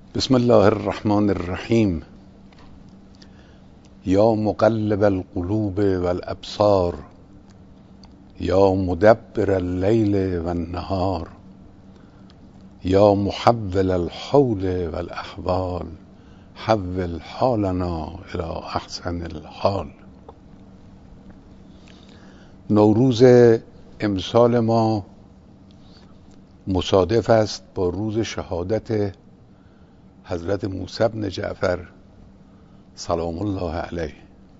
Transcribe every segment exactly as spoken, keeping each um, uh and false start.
بسم الله الرحمن الرحیم. یا مقلب القلوب والابصار، یا مدبر اللیل والنهار، یا محول الحول والاحوال، حول حالنا الی احسن الحال. نوروز امسال ما مصادف است با روز شهادت حضرت موسی بن جعفر سلام الله علیه،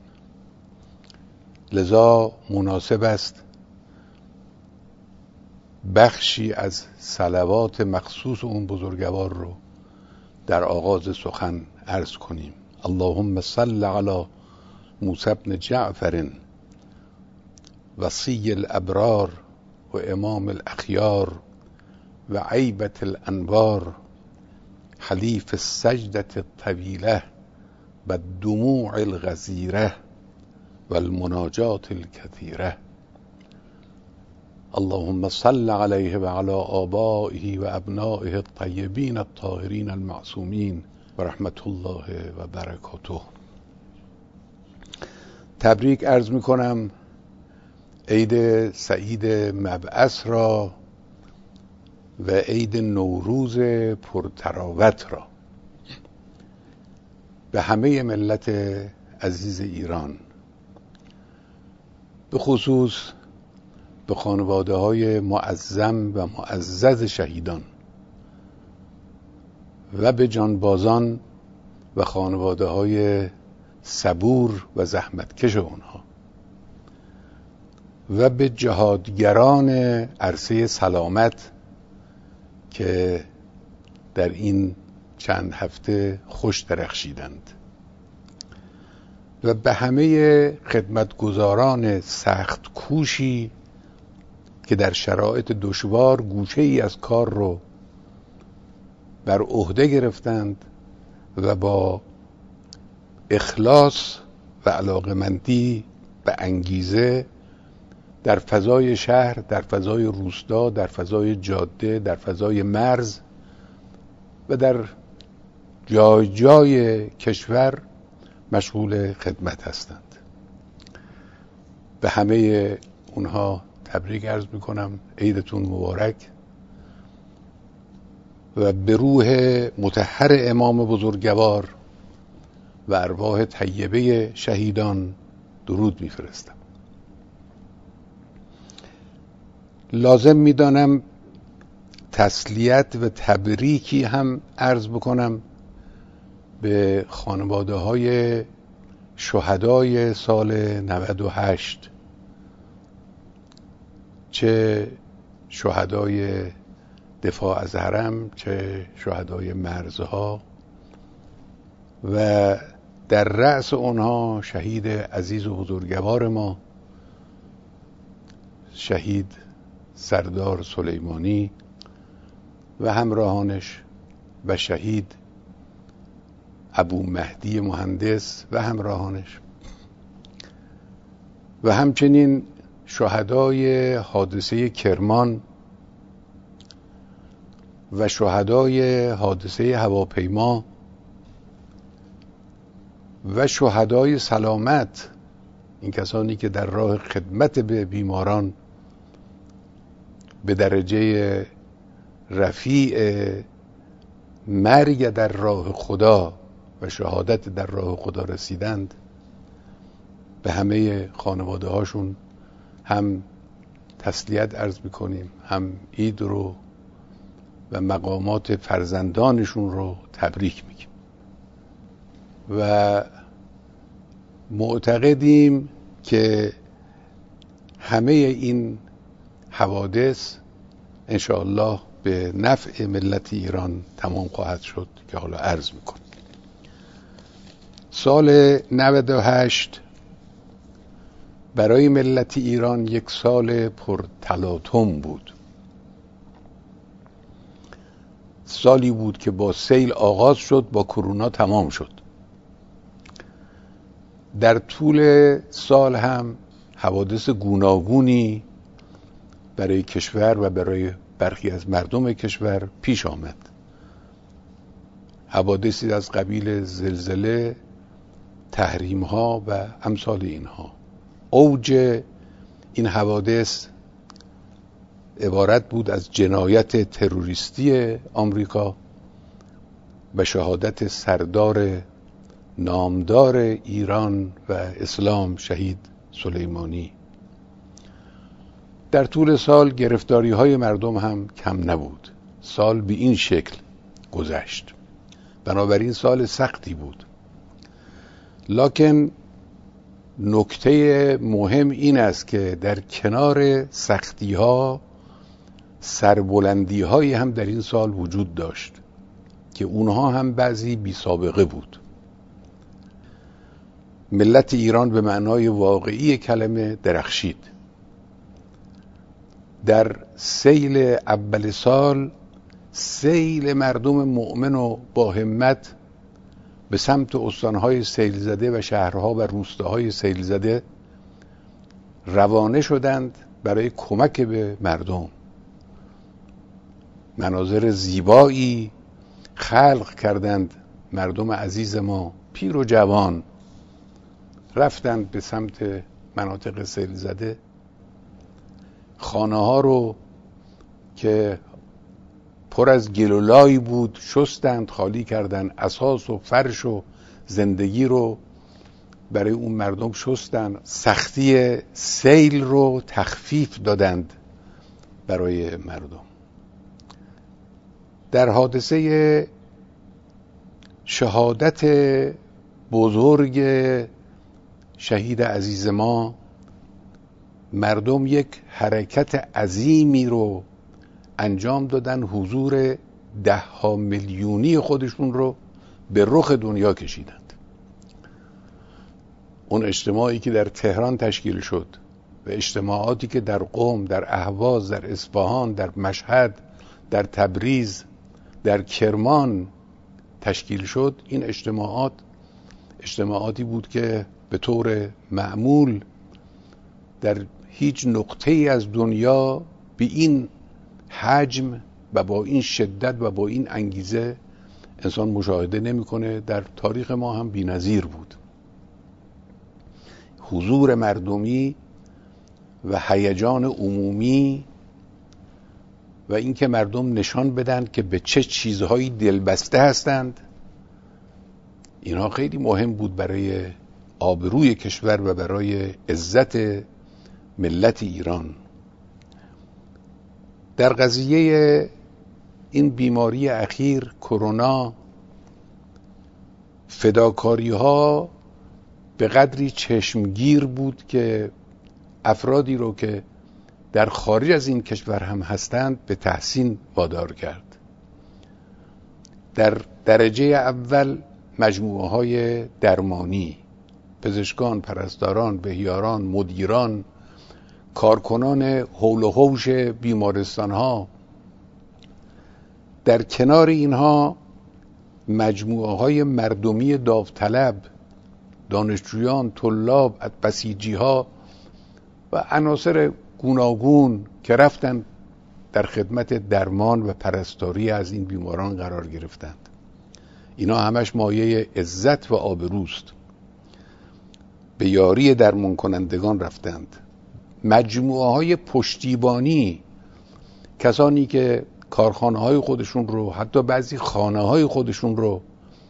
لذا مناسب است بخشی از صلوات مخصوص اون بزرگوار رو در آغاز سخن عرض کنیم. اللهم صل علی موسی بن جعفر وصی الابرار و امام الاخیار و عیبت الانوار، حلیف السجدة الطویله و الدموع الغزیره و المناجات الکثیره. اللهم صل علیه و علی آبائه و ابنائه الطیبین الطاهرین المعصومین و رحمت الله و برکاته. تبریک عرض می کنم عید سعید مبعث را و عید نوروز پرتراوت را به همه ملت عزیز ایران، به خصوص به خانواده های معظم و معزز شهیدان و به جانبازان و خانواده های صبور و زحمتکش اونها و به جهادگران عرصه سلامت که در این چند هفته خوش درخشیدند و به همه خدمتگزاران سخت کوشی که در شرایط دشوار گوشه ای از کار رو بر عهده گرفتند و با اخلاص و علاقمندی به انگیزه در فضای شهر، در فضای روستا، در فضای جاده، در فضای مرز و در جای جای کشور مشغول خدمت هستند. به همه اونها تبریک عرض میکنم، عیدتون مبارک و به روح مطهر امام بزرگوار و ارواح طیبه شهیدان درود میفرستم. لازم میدانم تسلیت و تبریکی هم عرض بکنم به خانواده های شهدای سال نود و هشت، چه شهدای دفاع از حرم، چه شهدای مرزها، و در رأس اونها شهید عزیز و بزرگوار ما شهید سردار سلیمانی و همراهانش و شهید ابو مهدی مهندس و همراهانش و همچنین شهدای حادثه کرمان و شهدای حادثه هواپیما و شهدای سلامت، این کسانی که در راه خدمت به بیماران به درجه رفیع مرگ در راه خدا و شهادت در راه خدا رسیدند، به همه خانواده هاشون هم تسلیت عرض میکنیم، هم عید رو و مقامات فرزندانشون رو تبریک میگیم و معتقدیم که همه این حوادث انشاءالله به نفع ملت ایران تمام خواهد شد که حالا عرض میکنم. سال نود و هشت برای ملت ایران یک سال پر تلاطم بود. سالی بود که با سیل آغاز شد، با کرونا تمام شد. در طول سال هم حوادث گوناگونی برای کشور و برای برخی از مردم کشور پیش آمد. حوادثی از قبیل زلزله، تحریم ها و امثال اینها. اوج این حوادث عبارت بود از جنایت تروریستی آمریکا و شهادت سردار نامدار ایران و اسلام شهید سلیمانی. در طول سال گرفتاری های مردم هم کم نبود. سال به این شکل گذشت، بنابراین سال سختی بود. لکن نکته مهم این است که در کنار سختی ها سربلندی هایی هم در این سال وجود داشت که اونها هم بعضی بی سابقه بود. ملت ایران به معنای واقعی کلمه درخشید. در سیل اول سال سیل مردم مؤمن و با همت به سمت استانهای سیل زده و شهرها و روستاهای سیل زده روانه شدند برای کمک به مردم. مناظر زیبایی خلق کردند مردم عزیز ما، پیر و جوان رفتند به سمت مناطق سیل زده. خانه ها رو که پر از گل و لای بود شستند، خالی کردند، اساس و فرش و زندگی رو برای اون مردم شستند، سختی سیل رو تخفیف دادند برای مردم. در حادثه شهادت بزرگ شهید عزیز ما مردم یک حرکت عظیمی رو انجام دادن، حضور ده ها میلیونی خودشون رو به رخ دنیا کشیدند. اون اجتماعی که در تهران تشکیل شد و اجتماعاتی که در قم، در اهواز، در اصفهان، در مشهد، در تبریز، در کرمان تشکیل شد، این اجتماعات اجتماعاتی بود که به طور معمول در هیچ نقطه‌ای از دنیا به این حجم و با این شدت و با این انگیزه انسان مشاهده نمی‌کنه. در تاریخ ما هم بی‌نظیر بود. حضور مردمی و هیجان عمومی و اینکه مردم نشان بدن که به چه چیزهایی دلبسته هستند، اینها خیلی مهم بود برای آبروی کشور و برای عزت ملت ایران. در قضیه این بیماری اخیر کرونا، فداکاری ها به قدری چشمگیر بود که افرادی رو که در خارج از این کشور هم هستند به تحسین وادار کرد. در درجه اول مجموعه های درمانی، پزشکان، پرستاران، بهیاران، مدیران، کارکنان حول و حوش بیمارستان ها. در کنار اینها مجموعه های مردمی داوطلب، دانشجویان، طلاب، بسیجی ها و عناصر گوناگون که رفتن در خدمت درمان و پرستاری از این بیماران قرار گرفتند. اینا همش مایه عزت و آبروست. به یاری درمان کنندگان رفتند. مجموعه های پشتیبانی، کسانی که کارخانه های خودشون رو، حتی بعضی خانه های خودشون رو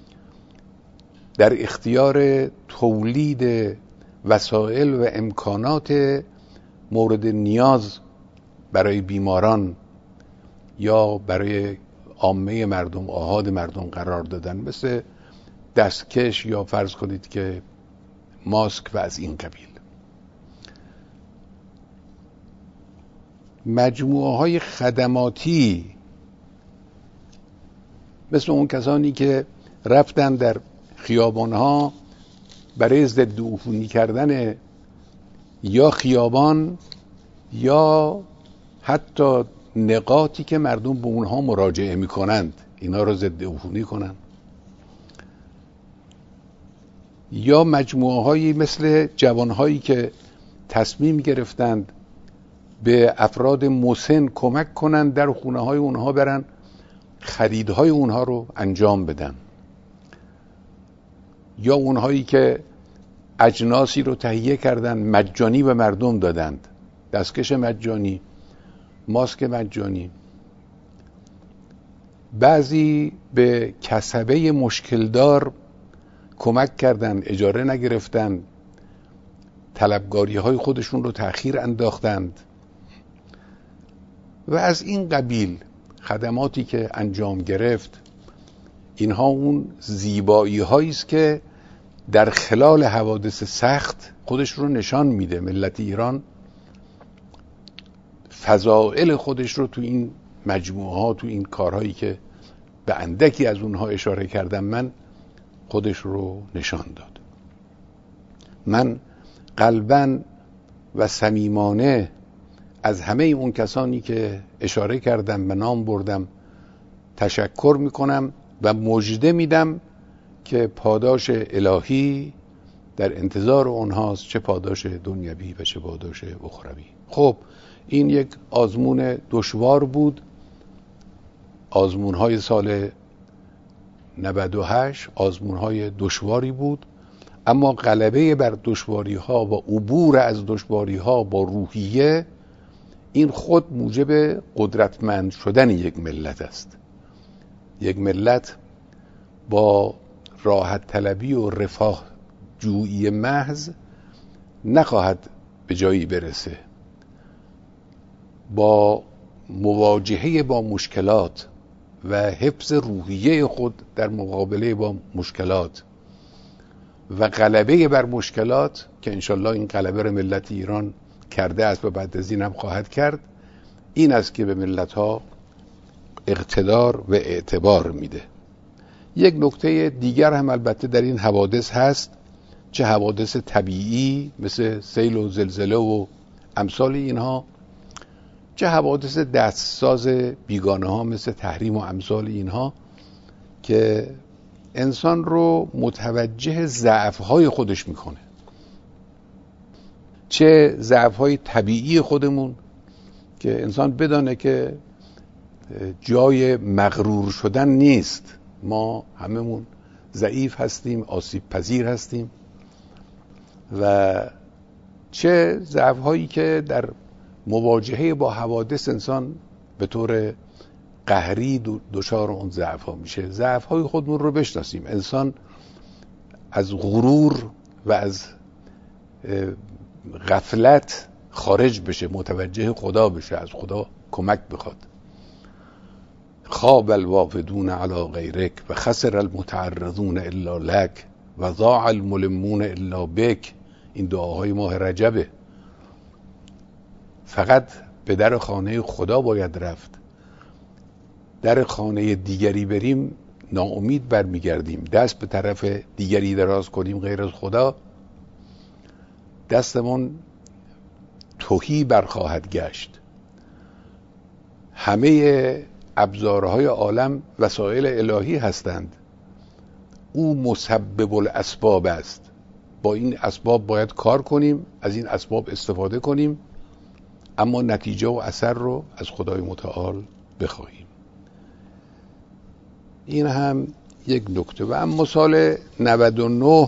در اختیار تولید وسایل و امکانات مورد نیاز برای بیماران یا برای عامه مردم، آحاد مردم قرار دادن، مثل دستکش یا فرض کنید که ماسک و از این قبیل. مجموعه های خدماتی مثل اون کسانی که رفتن در خیابانها برای ضد عفونی کردن یا خیابان یا حتی نقاطی که مردم به اونها مراجعه میکنند اینا رو ضد عفونی کنند، یا مجموعه هایی مثل جوان هایی که تصمیم گرفتند به افراد مسن کمک کنند، در خونه های اونها برن خریدهای اونها رو انجام بدن. یا اونهایی که اجناسی رو تهیه کردن مجانی به مردم دادند، دستکش مجانی، ماسک مجانی. بعضی به کسبه مشکلدار کمک کردند، اجاره نگرفتند، طلبگاری های خودشون رو تأخیر انداختند و از این قبیل خدماتی که انجام گرفت. اینها اون زیبایی هایی است که در خلال حوادث سخت خودش رو نشان میده. ملت ایران فضائل خودش رو تو این مجموعه ها، تو این کارهایی که به اندکی از اونها اشاره کردم من، خودش رو نشان داد. من قلباً و صمیمانه از همه اون کسانی که اشاره کردم به نام بردم تشکر میکنم و مژده میدم که پاداش الهی در انتظار اونهاست، چه پاداش دنیوی و چه پاداش اخروی. خب این یک آزمون دشوار بود. آزمونهای سال نود و هشت آزمونهای دشواری بود، اما غلبه بر دشواری ها و عبور از دشواری ها با روحیه، این خود موجب قدرتمند شدن یک ملت است. یک ملت با راحت طلبی و رفاه جویی محض نخواهد به جایی برسه. با مواجهه با مشکلات و حفظ روحیه خود در مقابله با مشکلات و غلبه بر مشکلات که انشالله این غلبه رو ملت ایران کرده است و بعد از این هم خواهد کرد، این است که به ملت ها اقتدار و اعتبار میده. یک نکته دیگر هم البته در این حوادث هست، چه حوادث طبیعی مثل سیل و زلزله و امثال اینها، چه حوادث دستساز بیگانه ها مثل تحریم و امثال اینها، که انسان رو متوجه ضعف‌های خودش میکنه. چه ضعف‌های طبیعی خودمون که انسان بدانه که جای مغرور شدن نیست. ما هممون ضعیف هستیم، آسیب پذیر هستیم، و چه ضعف‌هایی که در مواجهه با حوادث انسان به طور قهری دچار اون ضعف‌ها میشه. ضعف‌های خودمون رو بشناسیم. انسان از غرور و از غفلت خارج بشه، متوجه خدا بشه، از خدا کمک بخواد. خاب الوافدون علی غیرک و خسر المتعرضون الا لک و ضاع الملمون الا بک. این دعاهای ماه رجبه. فقط به در خانه خدا باید رفت. در خانه دیگری بریم ناامید برمیگردیم. دست به طرف دیگری دراز کنیم غیر از خدا، دستمون تهی برخواهد گشت. همه ابزارهای عالم وسایل الهی هستند. او مسبب الاسباب است. با این اسباب باید کار کنیم، از این اسباب استفاده کنیم، اما نتیجه و اثر رو از خدای متعال بخواهیم. این هم یک نکته. و اما سال نود و نه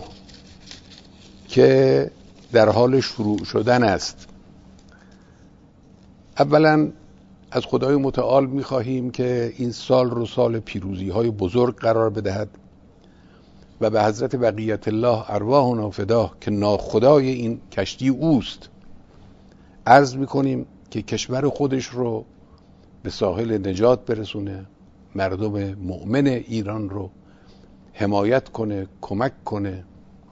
که در حال شروع شدن است، اولا از خدای متعال می‌خواهیم که این سال رو سال پیروزی‌های بزرگ قرار بدهد و به حضرت بقیت الله ارواحنا فداه که ناخدای این کشتی اوست عرض می‌کنیم که کشور خودش رو به ساحل نجات برسونه، مردم مؤمن ایران رو حمایت کنه، کمک کنه.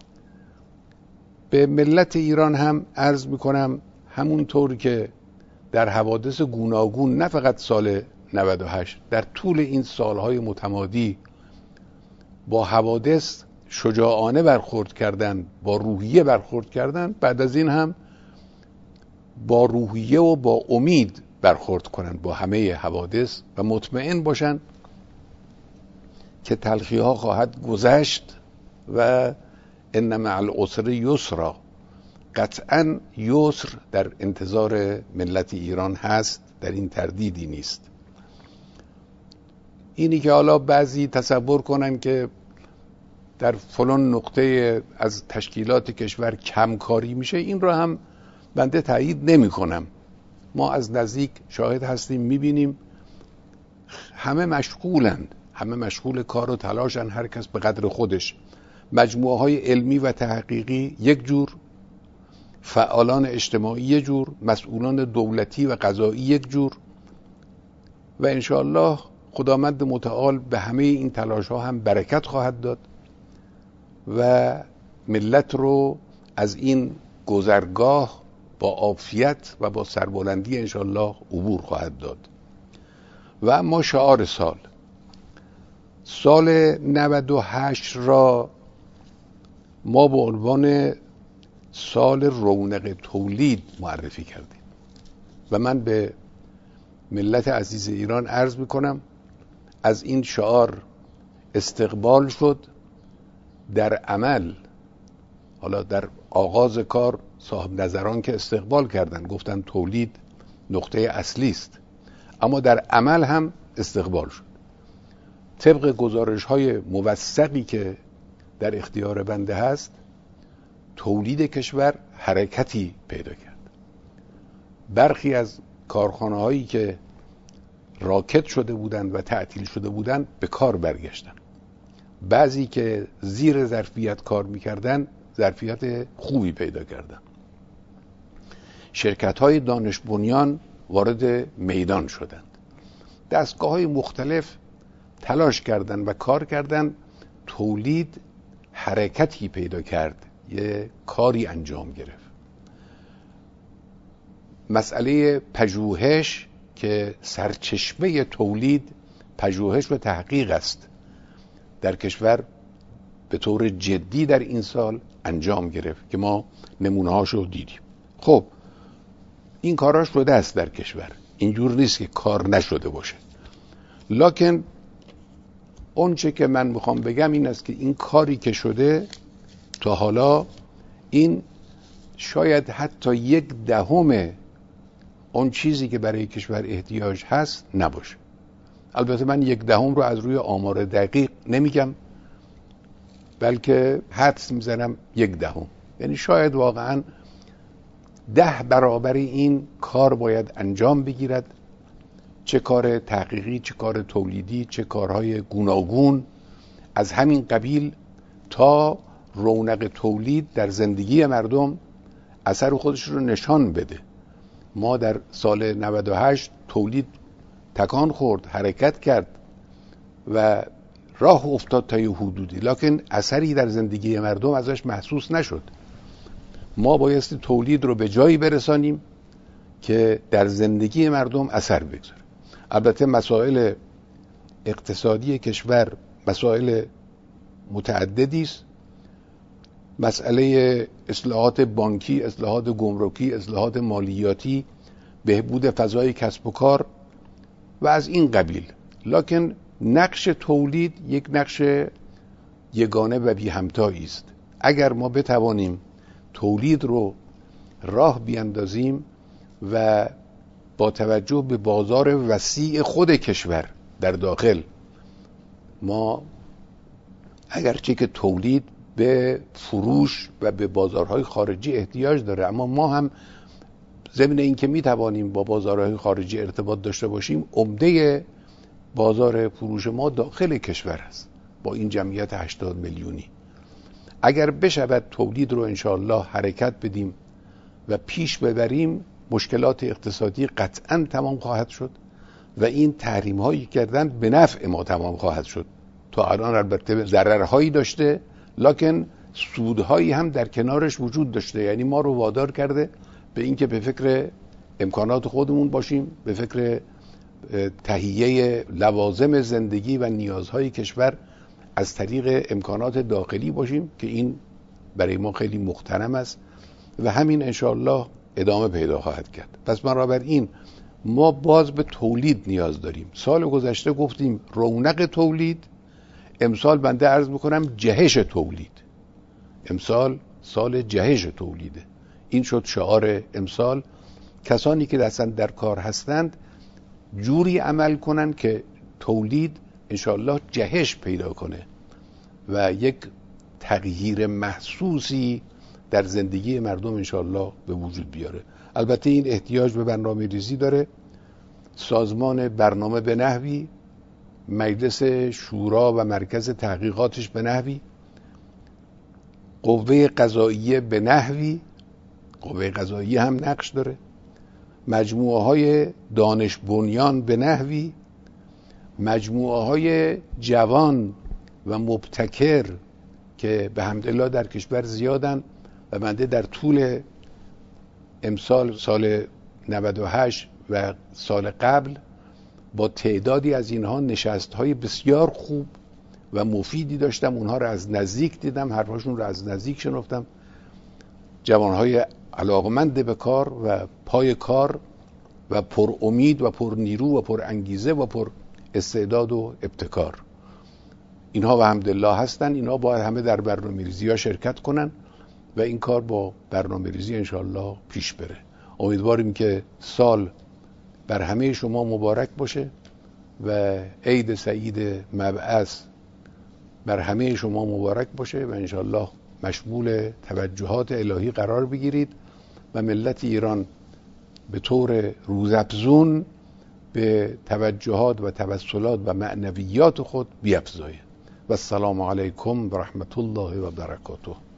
به ملت ایران هم عرض می‌کنم همونطور که در حوادث گوناگون، نه فقط سال نود و هشت، در طول این سالهای متمادی با حوادث شجاعانه برخورد کردن، با روحیه برخورد کردن، بعد از این هم با روحیه و با امید برخورد کنن با همه حوادث و مطمئن باشن که تلخی ها خواهد گذشت و ان مع العسر یسرا. قطعا یسر در انتظار ملت ایران هست، در این تردیدی نیست. اینی که حالا بعضی تصور کنن که در فلان نقطه از تشکیلات کشور کمکاری میشه، این رو هم بنده تایید نمی کنم. ما از نزدیک شاهد هستیم، میبینیم همه مشغولند، همه مشغول کار و تلاشن، هر کس به قدر خودش. مجموعه های علمی و تحقیقی یک جور، فعالان اجتماعی یک جور، مسئولان دولتی و قضایی یک جور، و انشاءالله خداوند متعال به همه این تلاش ها هم برکت خواهد داد و ملت رو از این گذرگاه با عافیت و با سربلندی انشاءالله عبور خواهد داد. و اما شعار سال سال نود و هشت را ما به عنوان سال رونق تولید معرفی کردیم و من به ملت عزیز ایران عرض میکنم از این شعار استقبال شد. در عمل، حالا در آغاز کار صاحب نظران که استقبال کردن گفتن تولید نقطه اصلی است، اما در عمل هم استقبال شد. طبق گزارش های موثقی که در اختیار بنده هست، تولید کشور حرکتی پیدا کرد. برخی از کارخانه هایی که راکد شده بودند و تعطیل شده بودند به کار برگشتند. بعضی که زیر ظرفیت کار میکردن ظرفیت خوبی پیدا کردن. شرکت های دانش بنیان وارد میدان شدند. دستگاه های مختلف تلاش کردن و کار کردن. تولید حرکتی پیدا کرد، یه کاری انجام گرفت. مسئله پژوهش که سرچشمه تولید پژوهش و تحقیق است، در کشور به طور جدی در این سال انجام گرفت که ما نمونه هاشو دیدیم. خب این کاراش شده است در کشور، اینجور نیست که کار نشده باشه. لکن اون چه که من میخوام بگم این است که این کاری که شده تا حالا این شاید حتی یک دهم اون چیزی که برای کشور احتیاج هست نباشه. البته من یک دهم رو از روی آمار دقیق نمیگم، بلکه حدس میزنم یک دهم، یعنی شاید واقعا ده برابر این کار باید انجام بگیرد. چه کار تحقیقی، چه کار تولیدی، چه کارهای گوناگون از همین قبیل، تا رونق تولید در زندگی مردم اثر خودش رو نشان بده. ما در سال نود و هشت تولید تکان خورد، حرکت کرد و راه افتاد تا یه حدودی، لکن اثری در زندگی مردم ازش محسوس نشد. ما بایستی تولید رو به جایی برسانیم که در زندگی مردم اثر بگذاره. البته مسائل اقتصادی کشور مسائل متعددی است. مسئله اصلاحات بانکی، اصلاحات گمرکی، اصلاحات مالیاتی، بهبود فضای کسب و کار و از این قبیل. لکن نقش تولید یک نقش یگانه و بی همتایی است. اگر ما بتوانیم تولید رو راه بیاندازیم و با توجه به بازار وسیع خود کشور در داخل، ما اگرچه که تولید به فروش و به بازارهای خارجی احتیاج داره، اما ما هم ضمن این که میتوانیم با بازارهای خارجی ارتباط داشته باشیم، عمده بازار فروش ما داخل کشور است با این جمعیت هشتاد میلیونی. اگر بشود تولید رو انشاءالله حرکت بدیم و پیش ببریم، مشکلات اقتصادی قطعا تمام خواهد شد و این تحریم هایی کردن به نفع ما تمام خواهد شد. تا الان البته ضررهایی داشته، لکن سودهایی هم در کنارش وجود داشته. یعنی ما رو وادار کرده به اینکه به فکر امکانات خودمون باشیم، به فکر تهیه لوازم زندگی و نیازهای کشور از طریق امکانات داخلی باشیم که این برای ما خیلی محترم است و همین انشاءالله ادامه پیدا خواهد کرد. پس بنابراین ما باز به تولید نیاز داریم. سال گذشته گفتیم رونق تولید، امسال بنده عرض میکنم جهش تولید. امسال سال جهش تولیده. این شد شعار امسال. کسانی که دستن در کار هستند جوری عمل کنن که تولید انشاءالله جهش پیدا کنه و یک تغییر محسوسی در زندگی مردم انشاءالله به وجود بیاره. البته این احتیاج به برنامه ریزی داره. سازمان برنامه به نحوی، مجلس شورا و مرکز تحقیقاتش به نحوی، قوه قضاییه به نحوی، قوه قضاییه هم نقش داره، مجموعه های دانش بنیان به نحوی، مجموعه های جوان و مبتکر که به حمدالله در کشور زیادن و بنده در طول امسال سال نود و هشت و سال قبل با تعدادی از اینها نشست‌های بسیار خوب و مفیدی داشتم. اونها رو از نزدیک دیدم، حرفاشون رو از نزدیک شنفتم. جوانهای علاقمند به کار و پای کار و پر امید و پر نیرو و پر انگیزه و پر استعداد و ابتکار. اینها و حمدالله هستن. اینها باید همه در برنامه‌ریزی ها شرکت کنن و این کار با برنامه‌ریزی انشاءالله پیش بره. امیدواریم که سال بر همه شما مبارک باشه و عید سعید مبعث بر همه شما مبارک باشه و انشاءالله مشمول توجهات الهی قرار بگیرید و ملت ایران به طور روزافزون به توجهات و توسلات و معنویات خود بیفزاید. و السلام علیکم و رحمت الله و برکاته.